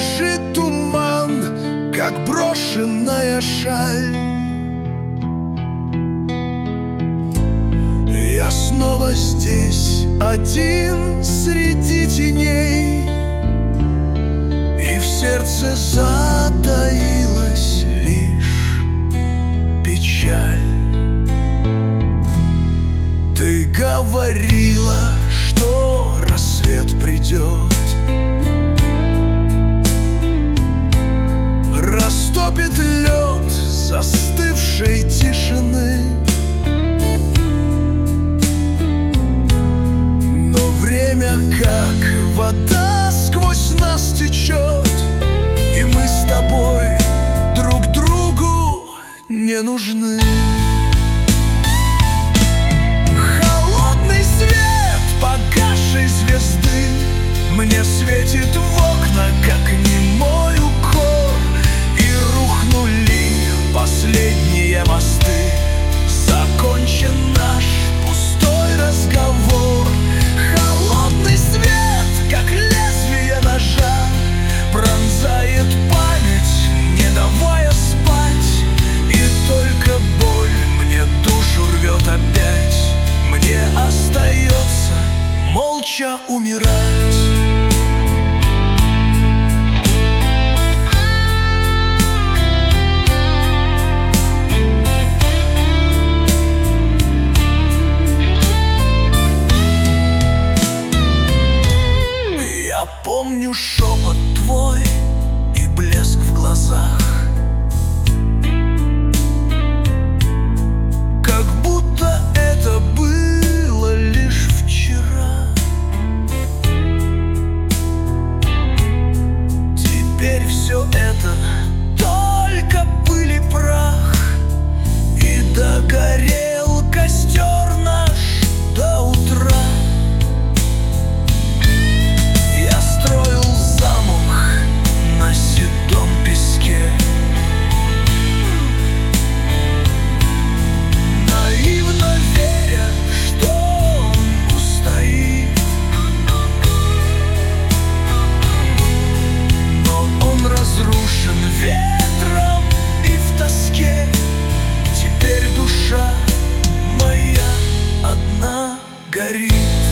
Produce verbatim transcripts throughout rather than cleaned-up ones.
лежит туман, как брошенная шаль. Я снова здесь, один среди теней, и в сердце затаилась лишь печаль. Ты говорила, что рассвет придет, растопит лед застывшей тишины. Но время, как вода, сквозь нас течет, и мы с тобой друг другу не нужны. Холодный свет погасшей звезды мне светит в окна, как немой укор, и рухнули последние мосты. Закончен наш пустой разговор. Холодный свет, как лезвие ножа, пронзает память, не давая спать. И только боль мне душу рвет опять. Мне остается молча умирать. Помню шепот твой и блеск в глазах, как будто это было лишь вчера. Теперь все это только пыль и прах, и догорел костер наш до утра. Строил замок на седом песке, наивно веря, что он устоит. Но он разрушен ветром и в тоске. Теперь душа моя одна горит.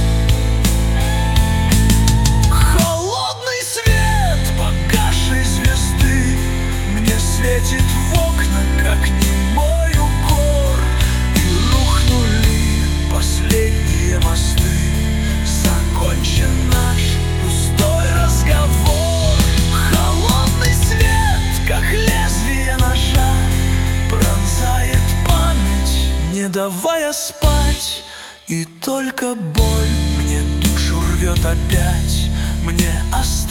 Светит в окна, как немой укор, и рухнули последние мосты. Закончен наш пустой разговор. Холодный свет, как лезвие ножа, пронзает память, не давая спать. И только боль мне душу рвет опять. Мне осталось